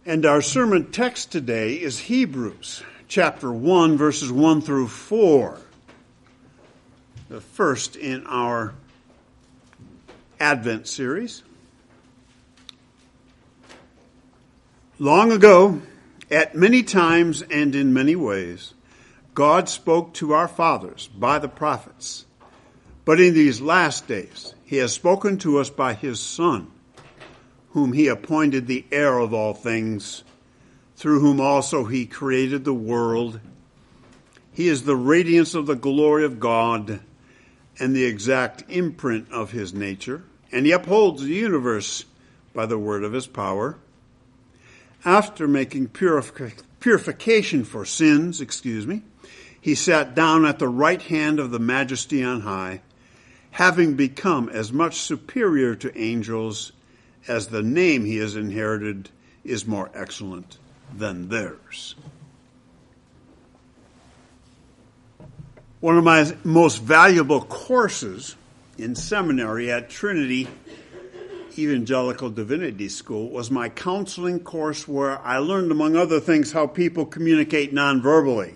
And our sermon text today is Hebrews chapter 1, verses 1 through 4. The first in our Advent series. Long ago, at many times and in many ways, God spoke to our fathers by the prophets. But in these last days, he has spoken to us by his Son, whom he appointed the heir of all things, through whom also he created the world. He is the radiance of the glory of God and the exact imprint of his nature, and he upholds the universe by the word of his power. After making purification for sins, he sat down at the right hand of the Majesty on high, having become as much superior to angels as the name he has inherited is more excellent than theirs. One of my most valuable courses in seminary at Trinity Evangelical Divinity School was my counseling course, where I learned, among other things, how people communicate nonverbally.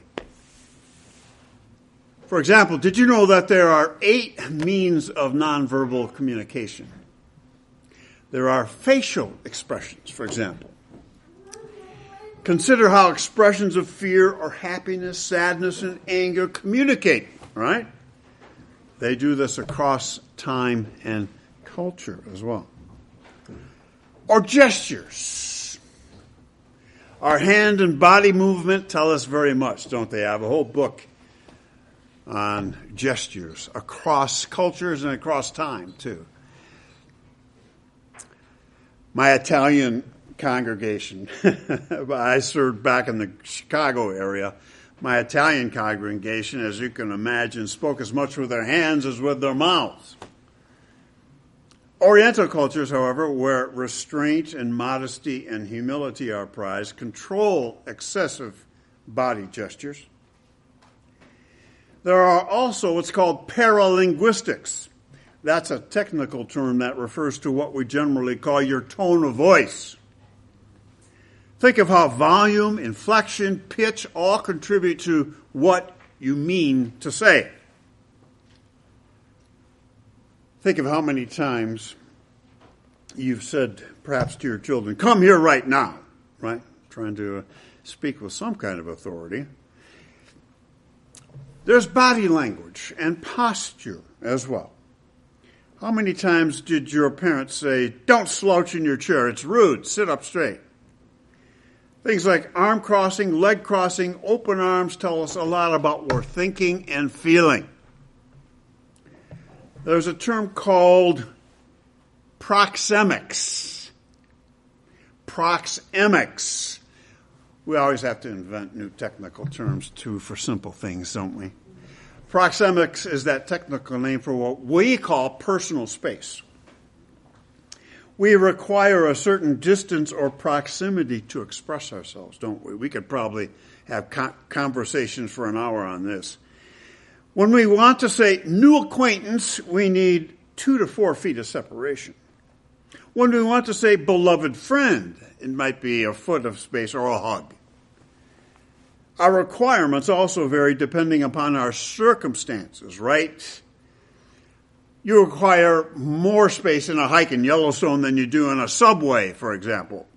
For example, did you know that there are 8 means of nonverbal communication? There are facial expressions, for example. Consider how expressions of fear or happiness, sadness, and anger communicate, right? They do this across time and culture as well. Or gestures. Our hand and body movement tell us very much, don't they? I have a whole book on gestures across cultures and across time, too. My Italian congregation, I served back in the Chicago area. My Italian congregation, as you can imagine, spoke as much with their hands as with their mouths. Oriental cultures, however, where restraint and modesty and humility are prized, control excessive body gestures. There are also what's called paralinguistics. That's a technical term that refers to what we generally call your tone of voice. Think of how volume, inflection, pitch all contribute to what you mean to say. Think of how many times you've said, perhaps to your children, "Come here right now," right? Trying to speak with some kind of authority. There's body language and posture as well. How many times did your parents say, "Don't slouch in your chair, it's rude, sit up straight"? Things like arm crossing, leg crossing, open arms tell us a lot about what we're thinking and feeling. There's a term called proxemics. Proxemics. We always have to invent new technical terms, too, for simple things, don't we? Proxemics is that technical name for what we call personal space. We require a certain distance or proximity to express ourselves, don't we? We could probably have conversations for an hour on this. When we want to say new acquaintance, we need 2 to 4 feet of separation. When we want to say beloved friend, it might be a foot of space or a hug. Our requirements also vary depending upon our circumstances, right? You require more space in a hike in Yellowstone than you do in a subway, for example.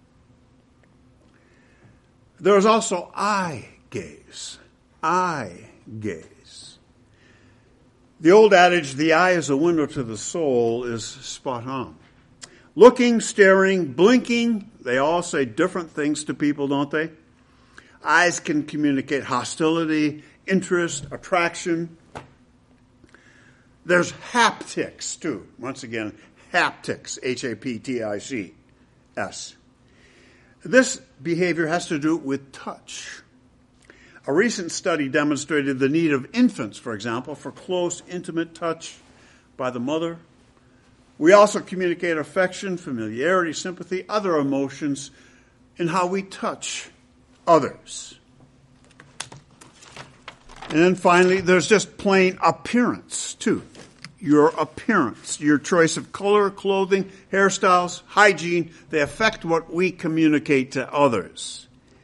There's also eye gaze. Eye gaze. The old adage, "the eye is a window to the soul," is spot on. Looking, staring, blinking, they all say different things to people, don't they? Eyes can communicate hostility, interest, attraction. There's haptics, too. Once again, haptics, Haptics. This behavior has to do with touch. A recent study demonstrated the need of infants, for example, for close, intimate touch by the mother. We also communicate affection, familiarity, sympathy, other emotions in how we touch others. And then finally, there's just plain appearance, too. your appearance, your choice of color, clothing, hairstyles, hygiene. They affect what we communicate to others.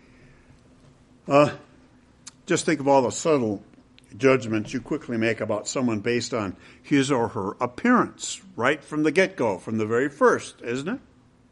Just think of all the subtle judgments you quickly make about someone based on his or her appearance, right from the get-go, from the very first, isn't it?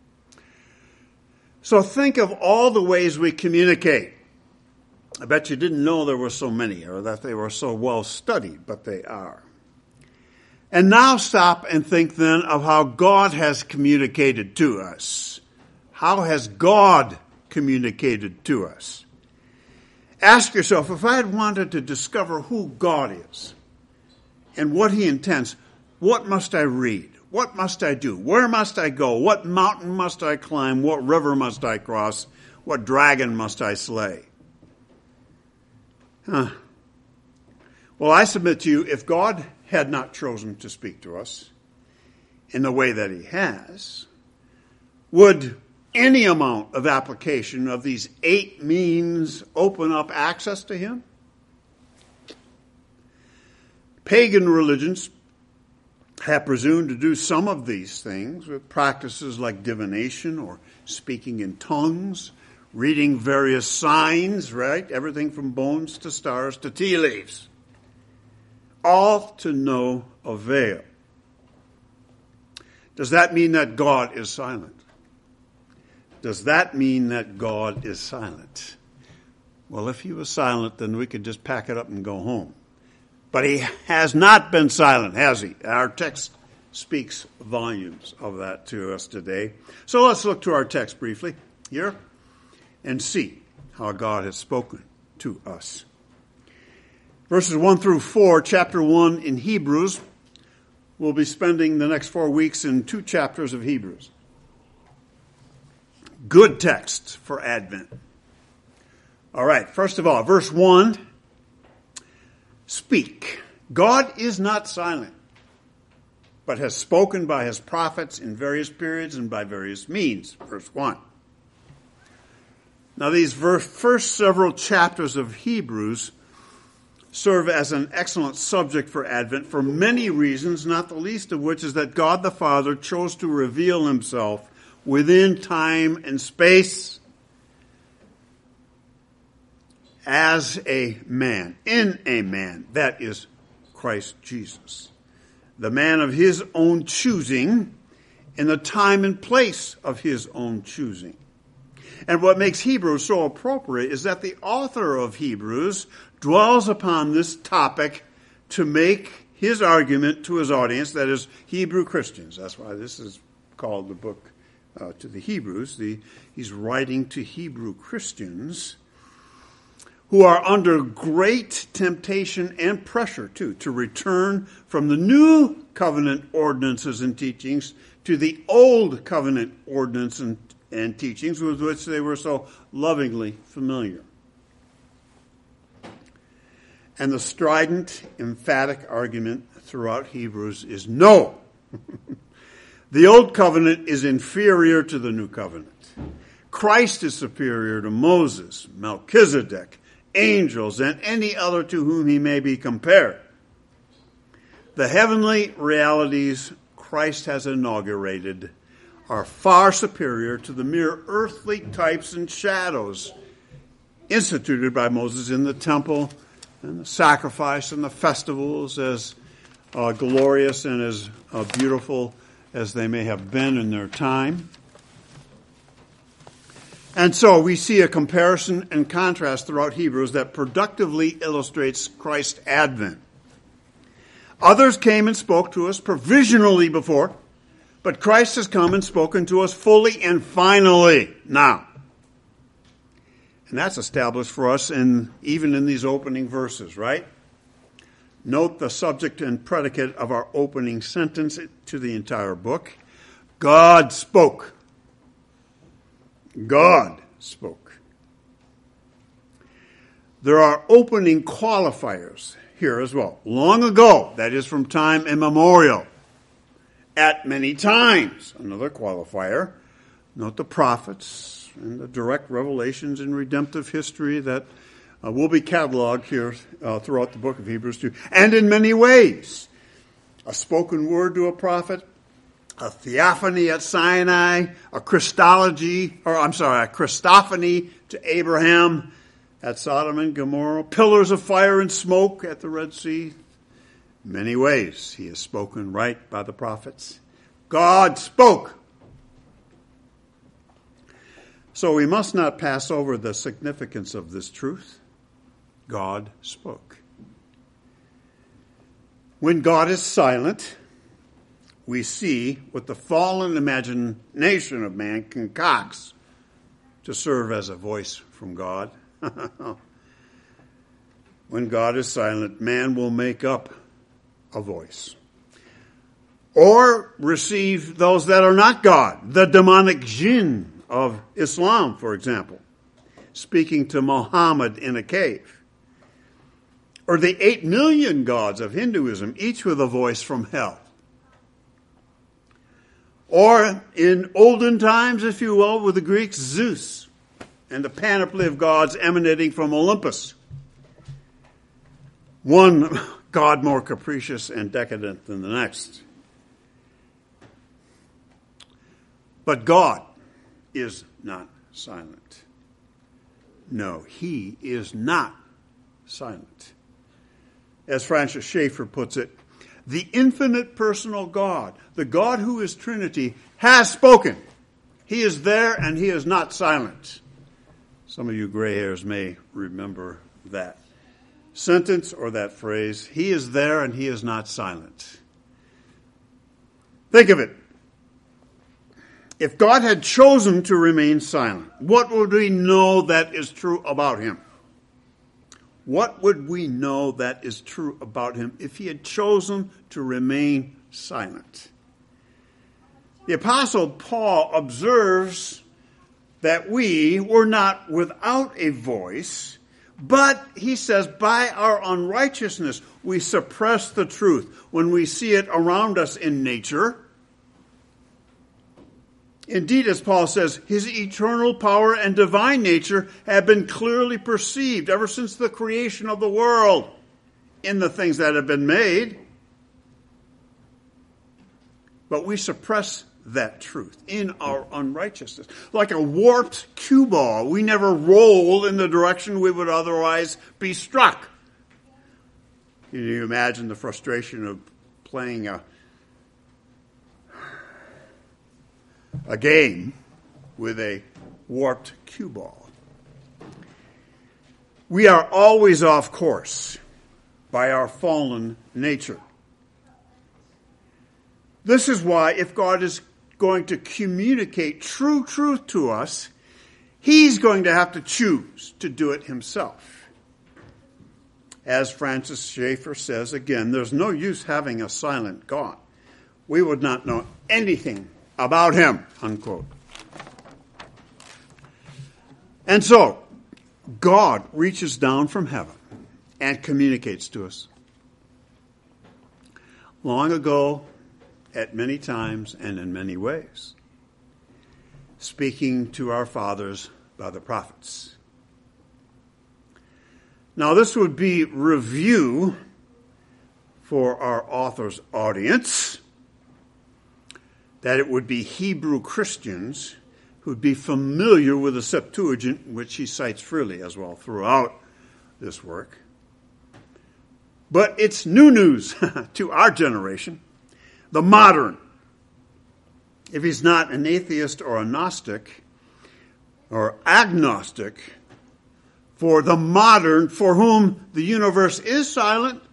So think of all the ways we communicate. I bet you didn't know there were so many, or that they were so well studied, but they are. And now stop and think then of how God has communicated to us. How has God communicated to us? Ask yourself, if I had wanted to discover who God is and what he intends, what must I read? What must I do? Where must I go? What mountain must I climb? What river must I cross? What dragon must I slay? Well, I submit to you, if God had not chosen to speak to us in the way that he has, would any amount of application of these 8 means open up access to him? Pagan religions have presumed to do some of these things with practices like divination or speaking in tongues, reading various signs, right? Everything from bones to stars to tea leaves. All to no avail. Does that mean that God is silent? Does that mean that God is silent? Well, if he was silent, then we could just pack it up and go home. But he has not been silent, has he? Our text speaks volumes of that to us today. So let's look to our text briefly here and see how God has spoken to us. Verses 1 through 4, chapter 1 in Hebrews. We'll be spending the next 4 weeks in 2 chapters of Hebrews. Good text for Advent. All right, first of all, verse 1. Speak. God is not silent, but has spoken by his prophets in various periods and by various means. Verse 1. Now, these first several chapters of Hebrews serve as an excellent subject for Advent for many reasons, not the least of which is that God the Father chose to reveal himself within time and space as a man, in a man, that is Christ Jesus, the man of his own choosing in the time and place of his own choosing. And what makes Hebrews so appropriate is that the author of Hebrews dwells upon this topic to make his argument to his audience, that is, Hebrew Christians. That's why this is called the book to the Hebrews. He's writing to Hebrew Christians who are under great temptation and pressure, too, to return from the new covenant ordinances and teachings to the old covenant ordinances and teachings with which they were so lovingly familiar. And the strident, emphatic argument throughout Hebrews is no. The old covenant is inferior to the new covenant. Christ is superior to Moses, Melchizedek, angels, and any other to whom he may be compared. The heavenly realities Christ has inaugurated are far superior to the mere earthly types and shadows instituted by Moses in the temple and the sacrifice and the festivals, as glorious and as beautiful as they may have been in their time. And so we see a comparison and contrast throughout Hebrews that productively illustrates Christ's advent. Others came and spoke to us provisionally before, but Christ has come and spoken to us fully and finally now. And that's established for us even in these opening verses, right? Note the subject and predicate of our opening sentence to the entire book. God spoke. God spoke. There are opening qualifiers here as well. Long ago, that is from time immemorial. At many times, another qualifier. Note the prophets and the direct revelations in redemptive history that will be cataloged here throughout the book of Hebrews too. And in many ways. a spoken word to a prophet, a theophany at Sinai, a Christophany to Abraham at Sodom and Gomorrah, pillars of fire and smoke at the Red Sea. Many ways he has spoken right by the prophets. God spoke. So we must not pass over the significance of this truth. God spoke. When God is silent, we see what the fallen imagination of man concocts to serve as a voice from God. When God is silent, man will make up a voice. Or receive those that are not God, the demonic jinn of Islam, for example, speaking to Muhammad in a cave. Or the 8 million gods of Hinduism, each with a voice from hell. Or in olden times, if you will, with the Greeks, Zeus and the panoply of gods emanating from Olympus. One god more capricious and decadent than the next. But God is not silent. No, he is not silent. As Francis Schaeffer puts it, the infinite personal God, the God who is Trinity, has spoken. He is there and he is not silent. Some of you gray hairs may remember that sentence or that phrase. He is there and he is not silent. Think of it. If God had chosen to remain silent, what would we know that is true about him? What would we know that is true about him if he had chosen to remain silent? The Apostle Paul observes that we were not without a voice, but he says by our unrighteousness we suppress the truth when we see it around us in nature. Indeed, as Paul says, his eternal power and divine nature have been clearly perceived ever since the creation of the world in the things that have been made. But we suppress that truth in our unrighteousness. Like a warped cue ball, we never roll in the direction we would otherwise be struck. Can you imagine the frustration of playing a game with a warped cue ball? We are always off course by our fallen nature. This is why if God is going to communicate true truth to us, he's going to have to choose to do it himself. As Francis Schaeffer says, again, there's no use having a silent God. We would not know anything about him, unquote. And so, God reaches down from heaven and communicates to us. Long ago, at many times and in many ways, speaking to our fathers by the prophets. Now, this would be review for our author's audience, that it would be Hebrew Christians who'd be familiar with the Septuagint, which he cites freely as well throughout this work. But it's new news to our generation, the modern. If he's not an atheist or a Gnostic or agnostic, for the modern for whom the universe is silent,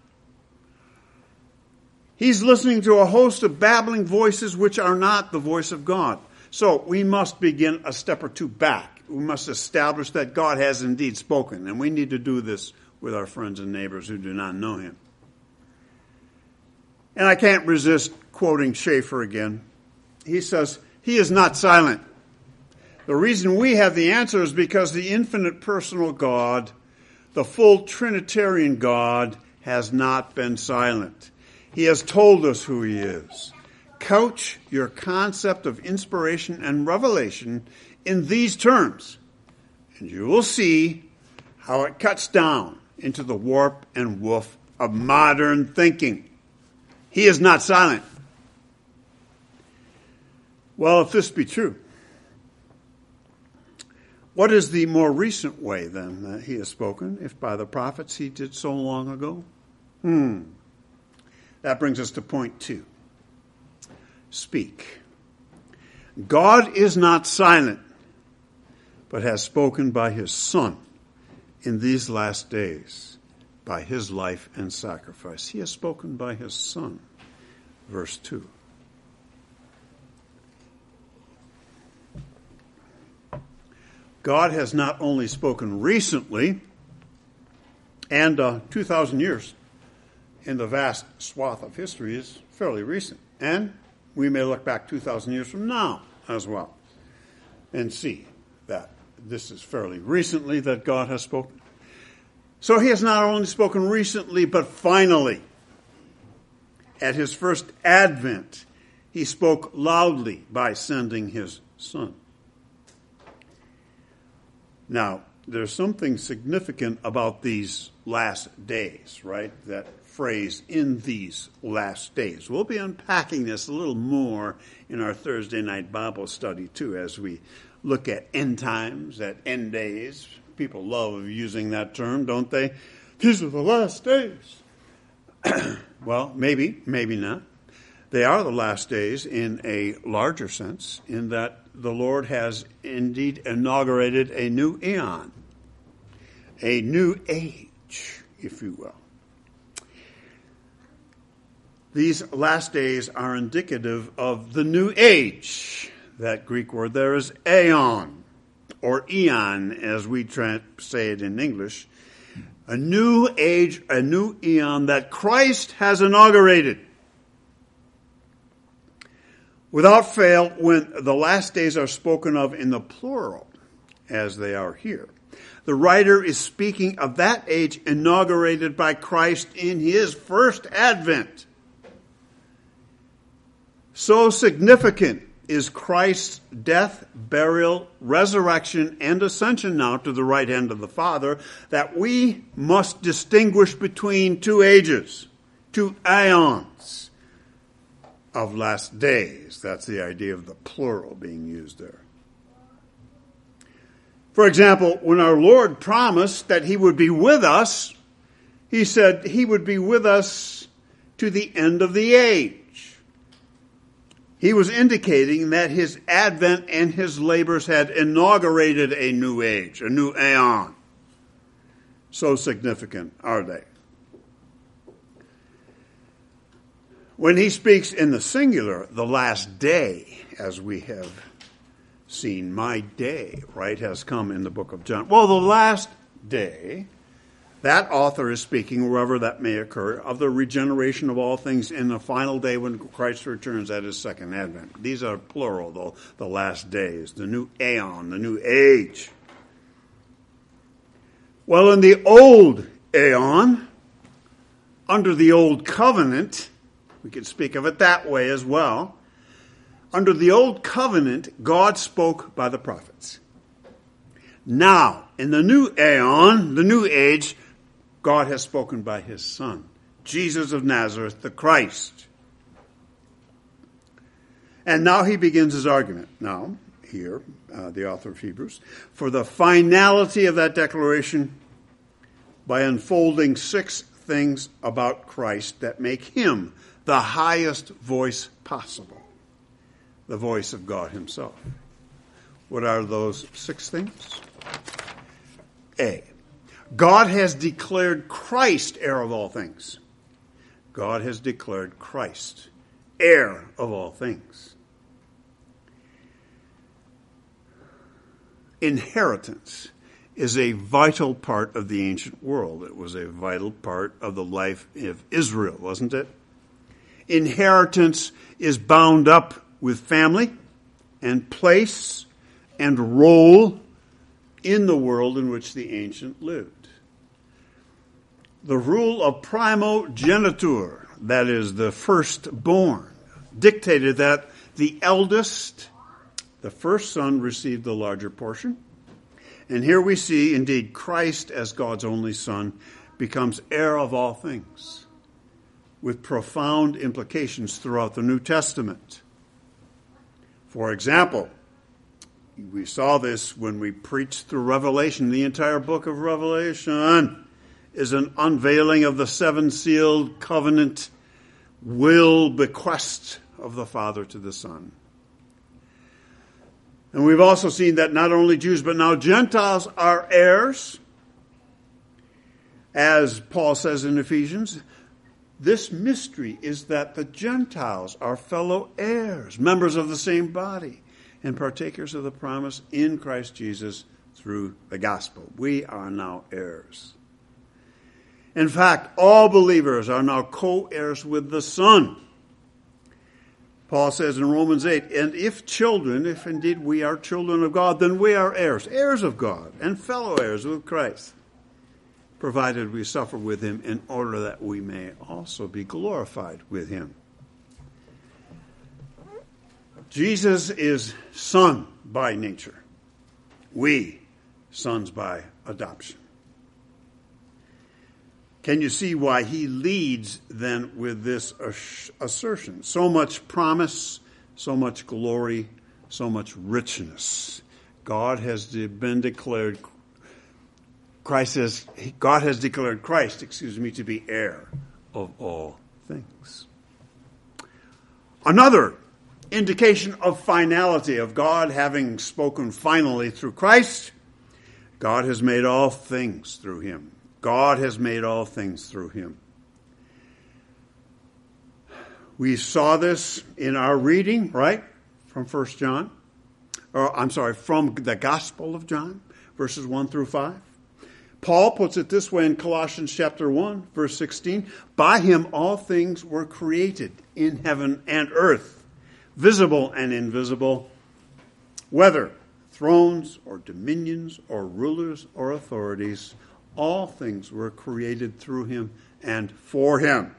he's listening to a host of babbling voices which are not the voice of God. So we must begin a step or two back. We must establish that God has indeed spoken, and we need to do this with our friends and neighbors who do not know him. And I can't resist quoting Schaeffer again. He says, he is not silent. The reason we have the answer is because the infinite personal God, the full Trinitarian God, has not been silent. He has told us who he is. Couch your concept of inspiration and revelation in these terms, and you will see how it cuts down into the warp and woof of modern thinking. He is not silent. Well, if this be true, what is the more recent way, then, that he has spoken, if by the prophets he did so long ago? That brings us to point 2. Speak. God is not silent, but has spoken by his Son in these last days, by his life and sacrifice. He has spoken by his Son. Verse 2. God has not only spoken recently, and 2,000 years in the vast swath of history is fairly recent. And we may look back 2,000 years from now as well and see that this is fairly recently that God has spoken. So he has not only spoken recently, but finally. At his first advent, he spoke loudly by sending his Son. Now, there's something significant about these last days, right? That phrase, in these last days. We'll be unpacking this a little more in our Thursday night Bible study, too, as we look at end times, at end days. People love using that term, don't they? These are the last days. Well, maybe, maybe not. They are the last days in a larger sense, in that the Lord has indeed inaugurated a new eon, a new age, if you will. These last days are indicative of the new age. That Greek word there is aeon, or eon, as we say it in English. A new age, a new eon that Christ has inaugurated. Without fail, when the last days are spoken of in the plural, as they are here, the writer is speaking of that age inaugurated by Christ in his first advent. So significant is Christ's death, burial, resurrection, and ascension now to the right hand of the Father that we must distinguish between two ages, two aeons of last days. That's the idea of the plural being used there. For example, when our Lord promised that he would be with us, he said he would be with us to the end of the age. He was indicating that his advent and his labors had inaugurated a new age, a new aeon. So significant are they. When he speaks in the singular, the last day, as we have seen, my day, right, has come in the book of John. Well, the last day, that author is speaking, wherever that may occur, of the regeneration of all things in the final day when Christ returns at his second advent. These are plural, though, the last days, the new aeon, the new age. Well, in the old aeon, under the old covenant, we could speak of it that way as well. Under the old covenant, God spoke by the prophets. Now, in the new aeon, the new age, God has spoken by his Son, Jesus of Nazareth, the Christ. And now he begins his argument. Now, here, the author of Hebrews, for the finality of that declaration by unfolding 6 things about Christ that make him the highest voice possible, the voice of God himself. What are those 6 things? A, God has declared Christ heir of all things. God has declared Christ heir of all things. Inheritance is a vital part of the ancient world. It was a vital part of the life of Israel, wasn't it? Inheritance is bound up with family and place and role in the world in which the ancient lived. The rule of primogeniture, that is the firstborn, dictated that the eldest, the first son, received the larger portion. And here we see, indeed, Christ as God's only son becomes heir of all things. with profound implications throughout the New Testament. For example, we saw this when we preached through Revelation. The entire book of Revelation is an unveiling of the seven-sealed covenant will bequest of the Father to the Son. And we've also seen that not only Jews, but now Gentiles are heirs. As Paul says in Ephesians, this mystery is that the Gentiles are fellow heirs, members of the same body, and partakers of the promise in Christ Jesus through the gospel. We are now heirs. In fact, all believers are now co-heirs with the Son. Paul says in Romans 8, and if children, if indeed we are children of God, then we are heirs, heirs of God, and fellow heirs with Christ, provided we suffer with him in order that we may also be glorified with him. Jesus is son by nature. We, sons by adoption. Can you see why he leads then with this assertion? So much promise, so much glory, so much richness. God has declared Christ to be heir of all things. Another indication of finality, of God having spoken finally through Christ, God has made all things through him. God has made all things through him. We saw this in our reading, right? From from the Gospel of John, verses 1 through 5. Paul puts it this way in Colossians chapter 1, verse 16. By him all things were created in heaven and earth, visible and invisible, whether thrones or dominions or rulers or authorities, all things were created through him and for him.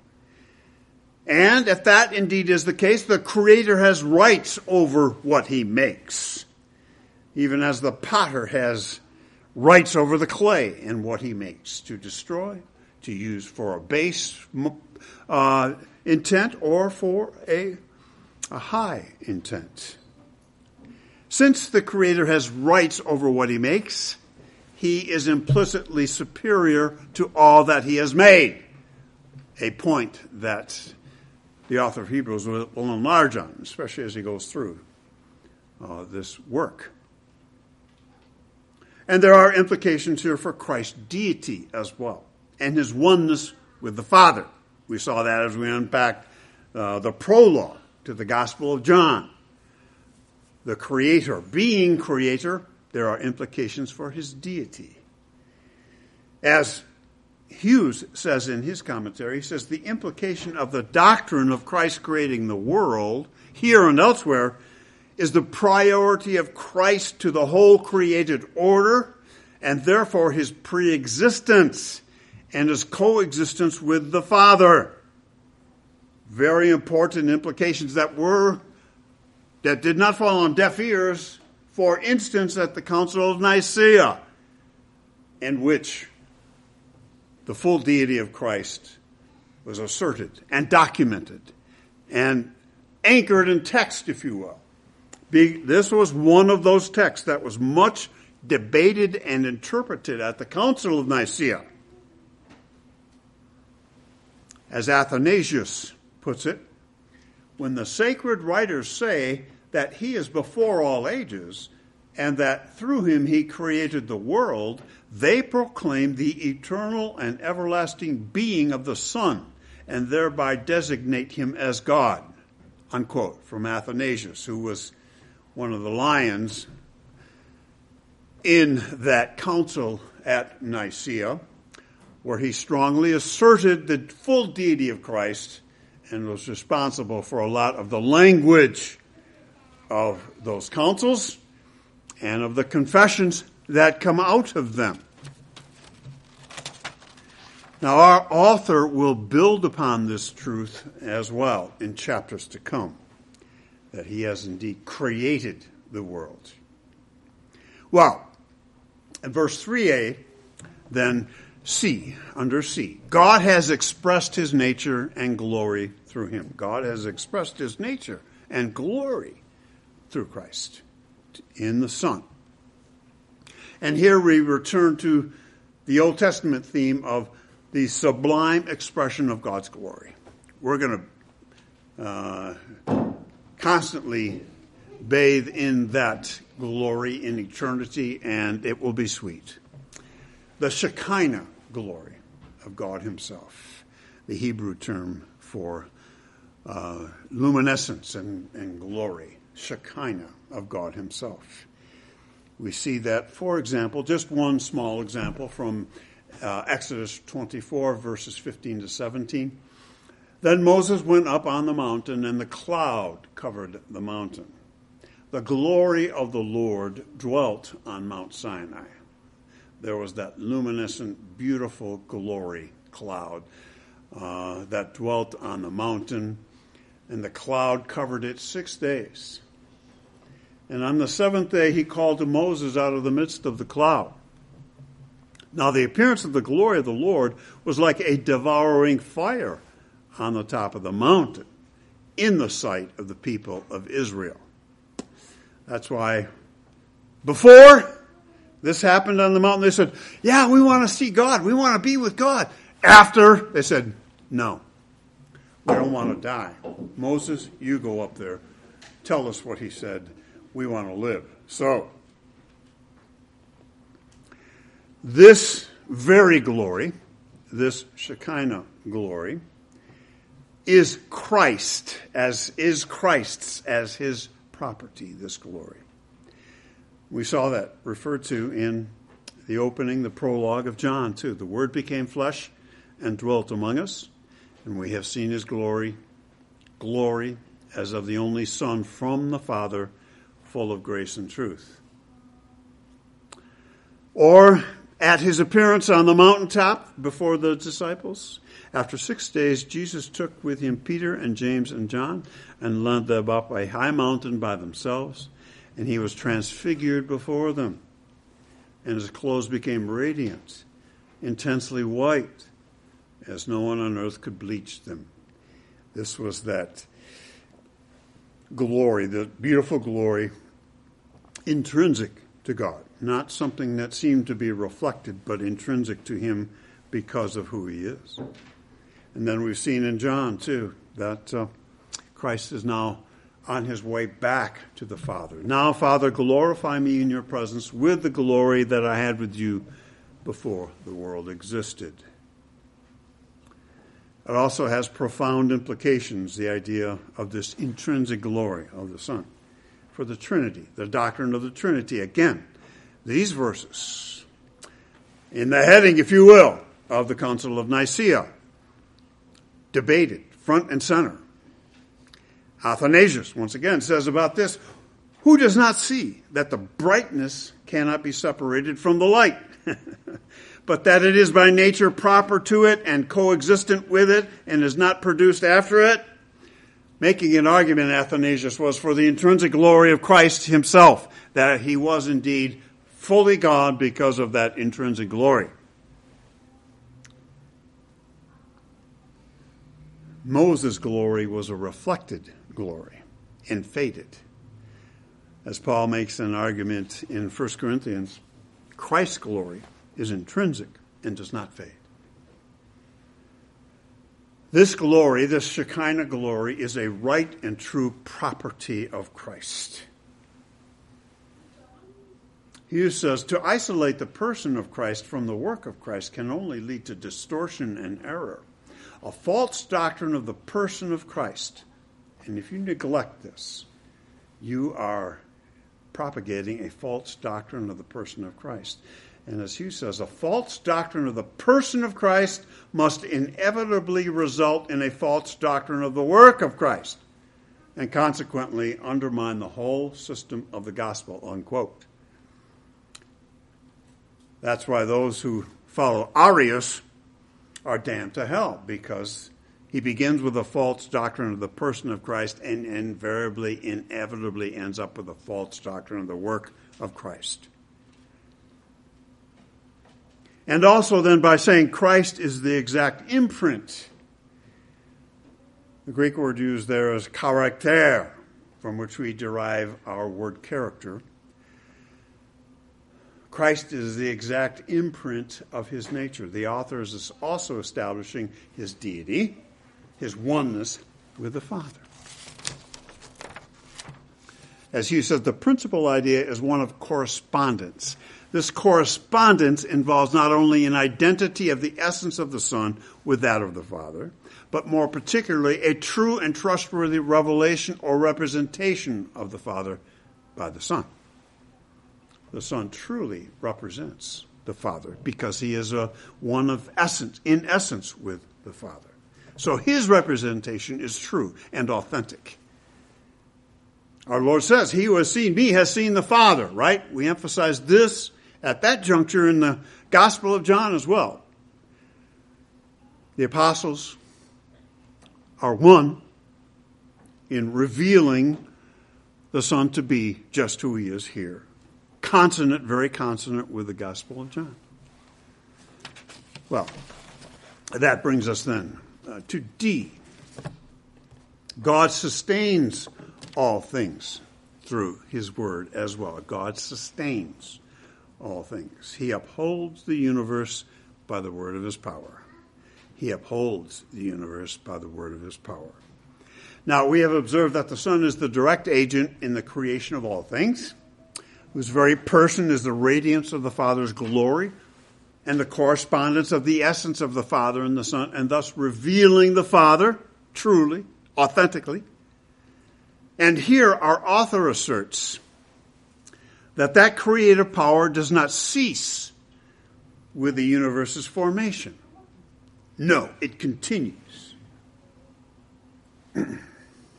And if that indeed is the case, the Creator has rights over what he makes, even as the potter has rights over the clay and what he makes to destroy, to use for a base intent or for a high intent. Since the Creator has rights over what he makes, he is implicitly superior to all that he has made. A point that the author of Hebrews will enlarge on, especially as he goes through this work. And there are implications here for Christ's deity as well, and his oneness with the Father. We saw that as we unpacked the prologue to the Gospel of John. The Creator, being Creator, there are implications for his deity. As Hughes says in his commentary, he says the implication of the doctrine of Christ creating the world, here and elsewhere, is the priority of Christ to the whole created order, and therefore his preexistence and his coexistence with the Father. Very important implications that did not fall on deaf ears, for instance, at the Council of Nicaea, in which the full deity of Christ was asserted and documented and anchored in text, if you will. This was one of those texts that was much debated and interpreted at the Council of Nicaea. As Athanasius puts it, when the sacred writers say that he is before all ages and that through him he created the world, they proclaim the eternal and everlasting being of the Son and thereby designate him as God. Unquote, from Athanasius, who was one of the lions in that council at Nicaea, where he strongly asserted the full deity of Christ and was responsible for a lot of the language of those councils and of the confessions that come out of them. Now, our author will build upon this truth as well in chapters to come, that he has indeed created the world. Well, in verse 3a, then, C, under C. God has expressed his nature and glory through him. God has expressed his nature and glory through Christ in the Son. And here we return to the Old Testament theme of the sublime expression of God's glory. We're going to constantly bathe in that glory in eternity, and it will be sweet. The Shekinah glory of God himself, the Hebrew term for luminescence and glory, Shekinah of God himself. We see that, for example, just one small example from Exodus 24, verses 15 to 17. Then Moses went up on the mountain, and the cloud covered the mountain. The glory of the Lord dwelt on Mount Sinai. There was that luminescent, beautiful glory cloud that dwelt on the mountain, and the cloud covered it 6 days. And on the seventh day he called to Moses out of the midst of the cloud. Now the appearance of the glory of the Lord was like a devouring fire on the top of the mountain in the sight of the people of Israel. That's why before this happened on the mountain, they said, yeah, we want to see God. We want to be with God. After, they said, no, we don't want to die. Moses, you go up there. Tell us what he said. We want to live. So, this very glory, this Shekinah glory, is Christ, is Christ's as his property, this glory. We saw that referred to in the opening, the prologue of John 2. The Word became flesh and dwelt among us, and we have seen his glory as of the only Son from the Father, full of grace and truth. Or at his appearance on the mountaintop before the disciples, after 6 days, Jesus took with him Peter and James and John and led them up a high mountain by themselves, and he was transfigured before them, and his clothes became radiant, intensely white, as no one on earth could bleach them. This was that glory, the beautiful glory, intrinsic to God, not something that seemed to be reflected, but intrinsic to him because of who he is. And then we've seen in John, too, that Christ is now on his way back to the Father. Now, Father, glorify me in your presence with the glory that I had with you before the world existed. It also has profound implications, the idea of this intrinsic glory of the Son, for the Trinity, the doctrine of the Trinity. Again, these verses, in the heading, if you will, of the Council of Nicaea, debated front and center. Athanasius, once again, says about this, who does not see that the brightness cannot be separated from the light, but that it is by nature proper to it and coexistent with it and is not produced after it? Making an argument, Athanasius was for the intrinsic glory of Christ himself, that he was indeed fully God because of that intrinsic glory. Moses' glory was a reflected glory and faded. As Paul makes an argument in 1 Corinthians, Christ's glory is intrinsic and does not fade. This glory, this Shekinah glory, is a right and true property of Christ. Hughes says, to isolate the person of Christ from the work of Christ can only lead to distortion and error. A false doctrine of the person of Christ, and if you neglect this, you are propagating a false doctrine of the person of Christ. And as Hughes says, a false doctrine of the person of Christ must inevitably result in a false doctrine of the work of Christ, and consequently undermine the whole system of the gospel, unquote. That's why those who follow Arius are damned to hell, because he begins with a false doctrine of the person of Christ and invariably, inevitably ends up with a false doctrine of the work of Christ. And also then by saying Christ is the exact imprint. The Greek word used there is character, from which we derive our word character. Christ is the exact imprint of his nature. The author is also establishing his deity, his oneness with the Father. As Hughes says, the principal idea is one of correspondence. This correspondence involves not only an identity of the essence of the Son with that of the Father, but more particularly a true and trustworthy revelation or representation of the Father by the Son. The Son truly represents the Father because he is one of essence, in essence, with the Father. So his representation is true and authentic. Our Lord says, he who has seen me has seen the Father, right? We emphasize this at that juncture in the Gospel of John as well. The apostles are one in revealing the Son to be just who he is here. Consonant, very consonant with the Gospel of John. Well, that brings us then to D. God sustains all things through his word as well. God sustains all things. He upholds the universe by the word of his power. He upholds the universe by the word of his power. Now, we have observed that the Son is the direct agent in the creation of all things, whose very person is the radiance of the Father's glory and the correspondence of the essence of the Father and the Son, and thus revealing the Father truly, authentically. And here our author asserts that creative power does not cease with the universe's formation. No, it continues. The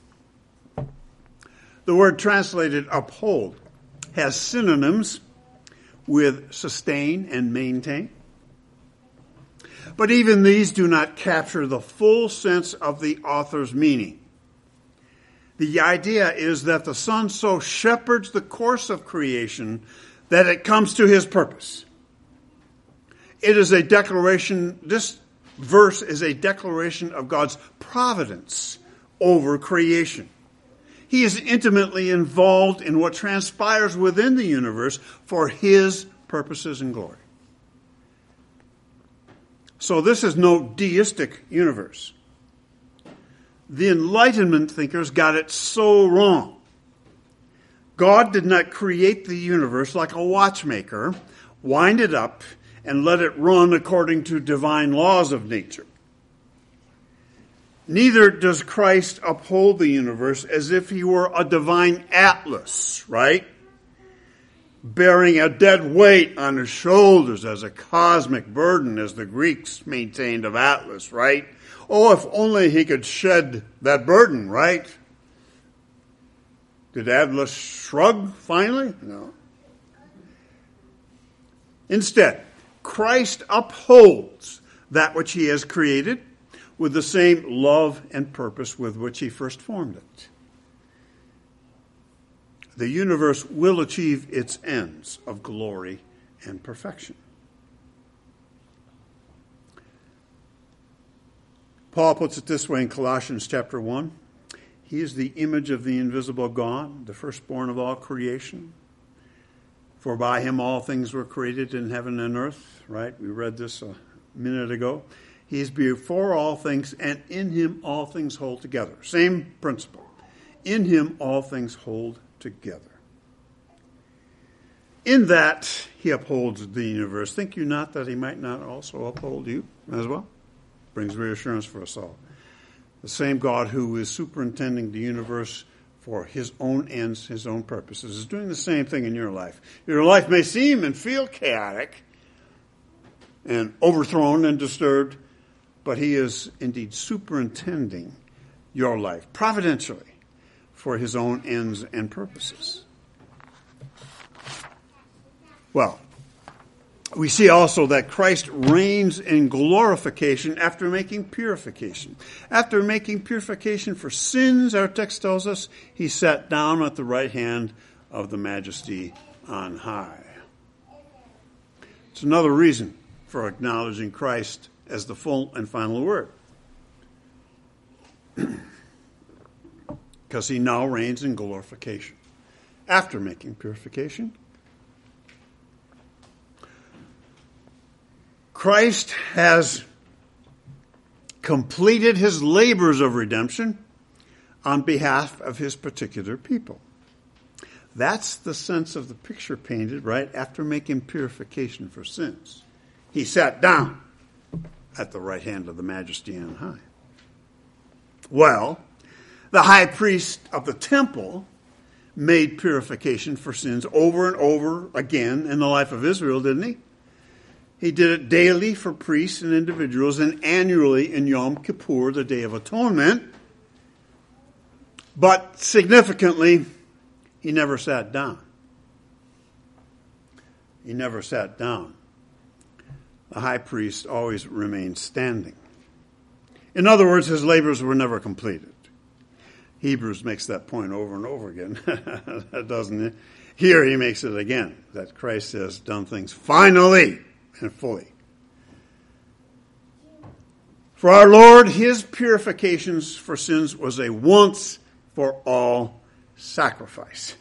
word translated uphold has synonyms with sustain and maintain. But even these do not capture the full sense of the author's meaning. The idea is that the Son so shepherds the course of creation that it comes to his purpose. It is a declaration, this verse is a declaration of God's providence over creation. He is intimately involved in what transpires within the universe for his purposes and glory. So this is no deistic universe. The Enlightenment thinkers got it so wrong. God did not create the universe like a watchmaker, wind it up, and let it run according to divine laws of nature. Neither does Christ uphold the universe as if he were a divine Atlas, right? Bearing a dead weight on his shoulders as a cosmic burden, as the Greeks maintained of Atlas, right? Oh, if only he could shed that burden, right? Did Atlas shrug finally? No. Instead, Christ upholds that which he has created with the same love and purpose with which he first formed it. The universe will achieve its ends of glory and perfection. Paul puts it this way in Colossians chapter 1. He is the image of the invisible God, the firstborn of all creation. For by him all things were created in heaven and earth, right? We read this a minute ago. He is before all things, and in him all things hold together. Same principle. In him all things hold together. In that he upholds the universe. Think you not that he might not also uphold you as well? Brings reassurance for us all. The same God who is superintending the universe for his own ends, his own purposes, is doing the same thing in your life. Your life may seem and feel chaotic and overthrown and disturbed, but he is indeed superintending your life providentially for his own ends and purposes. Well, we see also that Christ reigns in glorification after making purification. After making purification for sins, our text tells us, he sat down at the right hand of the Majesty on high. It's another reason for acknowledging Christ as the full and final word. Because he now reigns in glorification after making purification. Christ has completed his labors of redemption on behalf of his particular people. That's the sense of the picture painted right after making purification for sins. He sat down at the right hand of the Majesty on high. Well, the high priest of the temple made purification for sins over and over again in the life of Israel, didn't he? He did it daily for priests and individuals and annually in Yom Kippur, the Day of Atonement. But significantly, he never sat down. He never sat down. The high priest always remained standing. In other words, his labors were never completed. Hebrews makes that point over and over again, doesn't it? Here he makes it again, that Christ has done things finally and fully. For our Lord, his purifications for sins was a once-for-all sacrifice.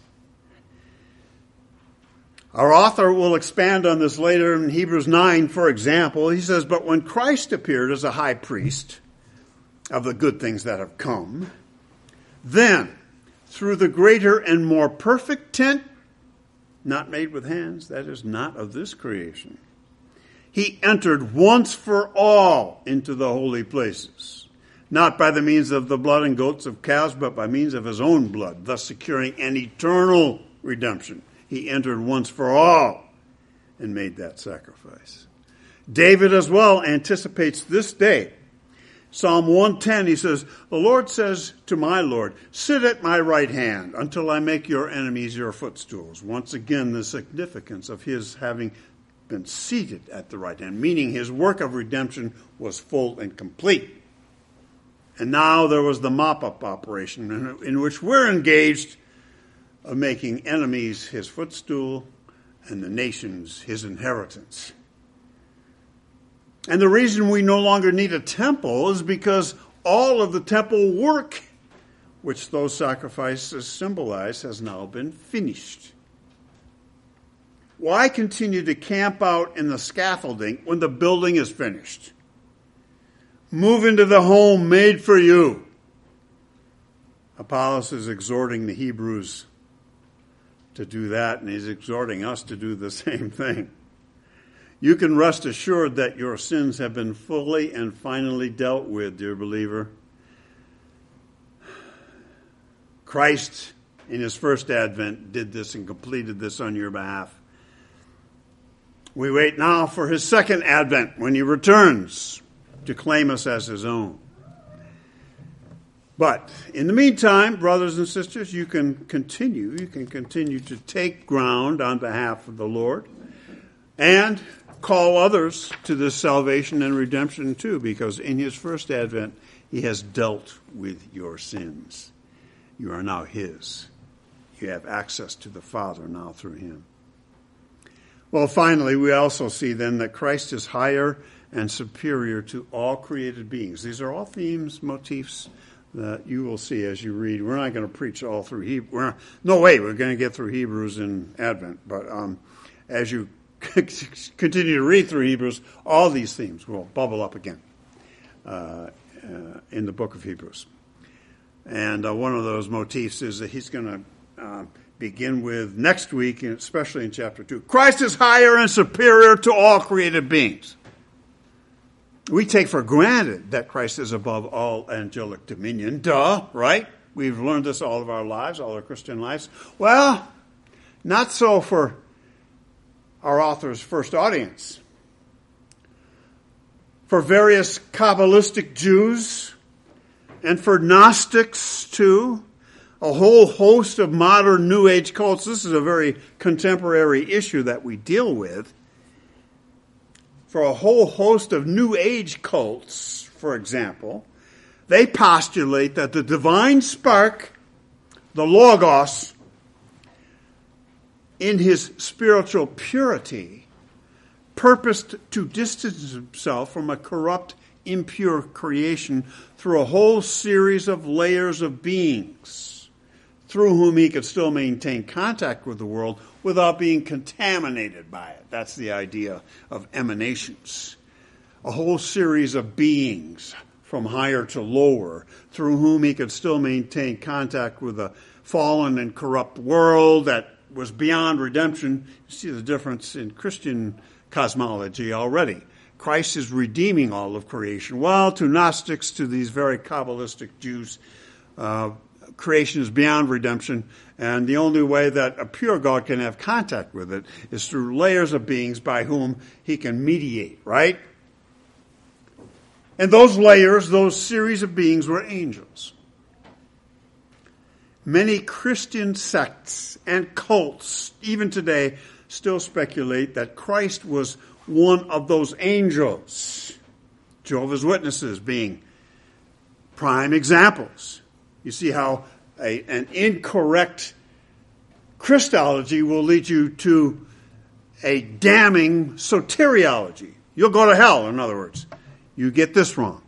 Our author will expand on this later in Hebrews 9, for example. He says, "But when Christ appeared as a high priest of the good things that have come, then, through the greater and more perfect tent, not made with hands, that is, not of this creation, he entered once for all into the holy places, not by the means of the blood and goats of cows, but by means of his own blood, thus securing an eternal redemption. He entered once for all and made that sacrifice." David as well anticipates this day. Psalm 110, he says, "The Lord says to my Lord, sit at my right hand until I make your enemies your footstools." Once again, the significance of his having been seated at the right hand, meaning his work of redemption was full and complete. And now there was the mop-up operation in which we're engaged of making enemies his footstool and the nations his inheritance. And the reason we no longer need a temple is because all of the temple work, which those sacrifices symbolize, has now been finished. Why continue to camp out in the scaffolding when the building is finished? Move into the home made for you. Apollos is exhorting the Hebrews to do that, and he's exhorting us to do the same thing. You can rest assured that your sins have been fully and finally dealt with, dear believer. Christ, in his first advent, did this and completed this on your behalf. We wait now for his second advent when he returns to claim us as his own. But in the meantime, brothers and sisters, you can continue to take ground on behalf of the Lord and call others to this salvation and redemption too, because in his first advent, he has dealt with your sins. You are now his. You have access to the Father now through him. Well, finally, we also see then that Christ is higher and superior to all created beings. These are all themes, motifs that you will see as you read. We're not going to preach all through Hebrews. No way we're going to get through Hebrews in Advent. But as you continue to read through Hebrews, all these themes will bubble up again in the book of Hebrews. And one of those motifs is that he's going to begin with next week, and especially in chapter 2. Christ is higher and superior to all created beings. We take for granted that Christ is above all angelic dominion. Duh, right? We've learned this all of our lives, all our Christian lives. Well, not so for our author's first audience. For various Kabbalistic Jews, and for Gnostics too, a whole host of modern New Age cults. This is a very contemporary issue that we deal with. For a whole host of New Age cults, for example, they postulate that the divine spark, the Logos, in his spiritual purity, purposed to distance himself from a corrupt, impure creation through a whole series of layers of beings through whom he could still maintain contact with the world without being contaminated by it. That's the idea of emanations. A whole series of beings from higher to lower through whom he could still maintain contact with a fallen and corrupt world that was beyond redemption. You see the difference in Christian cosmology already. Christ is redeeming all of creation. While to Gnostics, to these very Kabbalistic Jews, creation is beyond redemption, and the only way that a pure God can have contact with it is through layers of beings by whom he can mediate, right? And those layers, those series of beings were angels. Many Christian sects and cults, even today, still speculate that Christ was one of those angels. Jehovah's Witnesses being prime examples. You see how an incorrect Christology will lead you to a damning soteriology. You'll go to hell, in other words. You get this wrong.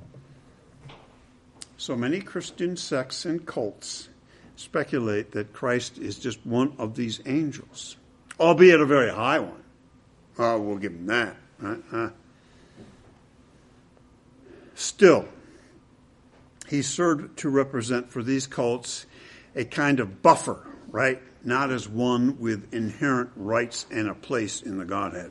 So many Christian sects and cults speculate that Christ is just one of these angels, albeit a very high one. Oh, we'll give him that. Still, he served to represent for these cults a kind of buffer, right? Not as one with inherent rights and a place in the Godhead.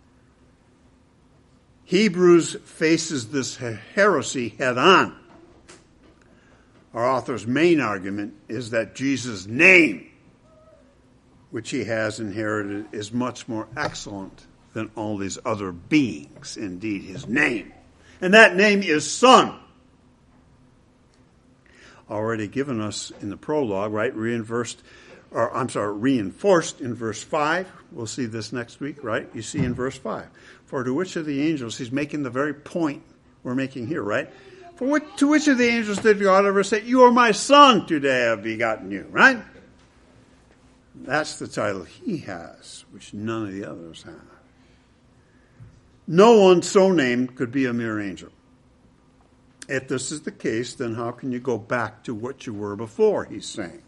Hebrews faces this heresy head on. Our author's main argument is that Jesus' name, which he has inherited, is much more excellent than all these other beings. Indeed, his name. And that name is Son. Already given us in the prologue, right? Reinforced in verse 5. We'll see this next week, right? You see in verse 5. For to which of the angels, he's making the very point we're making here, right? To which of the angels did God ever say, you are my son, today I have begotten you, right? That's the title he has, which none of the others have. No one so named could be a mere angel. If this is the case, then how can you go back to what you were before, he's saying.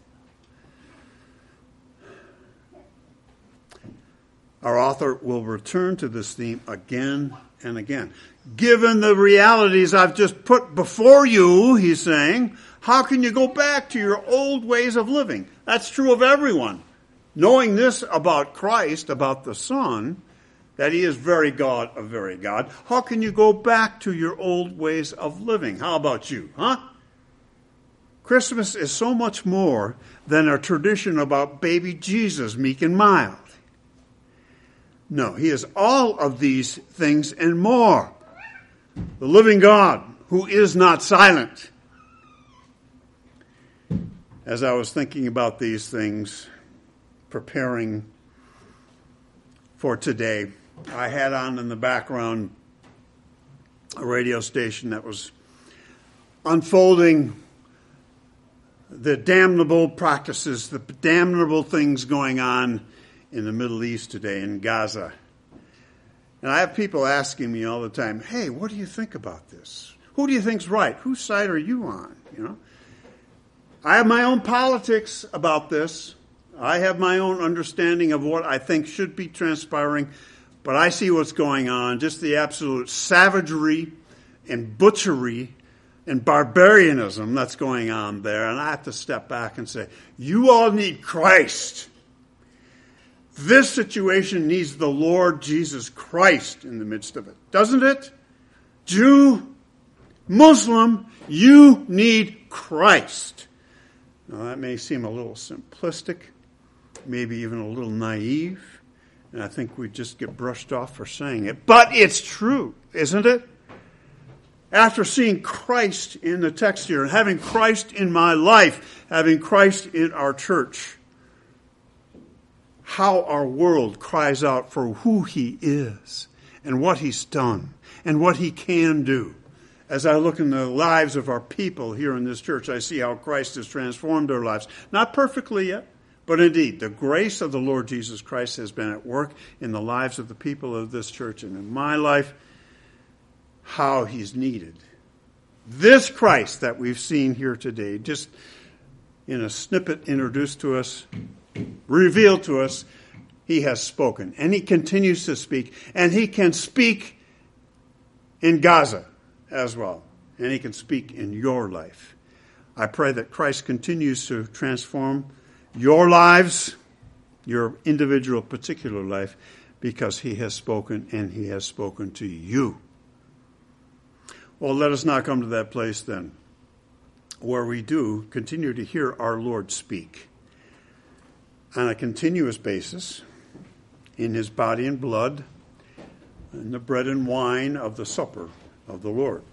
Our author will return to this theme again and again. Given the realities I've just put before you, he's saying, how can you go back to your old ways of living? That's true of everyone. Knowing this about Christ, about the Son, that he is very God of very God, how can you go back to your old ways of living? How about you, huh? Christmas is so much more than a tradition about baby Jesus, meek and mild. No, he is all of these things and more. The living God who is not silent. As I was thinking about these things, preparing for today, I had on in the background a radio station that was unfolding the damnable practices, the damnable things going on in the Middle East today, in Gaza. And I have people asking me all the time, hey, what do you think about this? Who do you think's right? Whose side are you on? You know, I have my own politics about this. I have my own understanding of what I think should be transpiring, but I see what's going on, just the absolute savagery and butchery and barbarianism that's going on there. And I have to step back and say, you all need Christ. This situation needs the Lord Jesus Christ in the midst of it, doesn't it? Jew, Muslim, you need Christ. Now that may seem a little simplistic, maybe even a little naive, and I think we just get brushed off for saying it. But it's true, isn't it? After seeing Christ in the text here, having Christ in my life, having Christ in our church, how our world cries out for who he is and what he's done and what he can do. As I look in the lives of our people here in this church, I see how Christ has transformed their lives. Not perfectly yet, But indeed, the grace of the Lord Jesus Christ has been at work in the lives of the people of this church and in my life, how he's needed. This Christ that we've seen here today, just in a snippet introduced to us, revealed to us, he has spoken. And he continues to speak. And he can speak in Gaza as well. And he can speak in your life. I pray that Christ continues to transform your lives, your individual particular life, because he has spoken and he has spoken to you. Well, let us now come to that place then, where we do continue to hear our Lord speak on a continuous basis in his body and blood and the bread and wine of the supper of the Lord.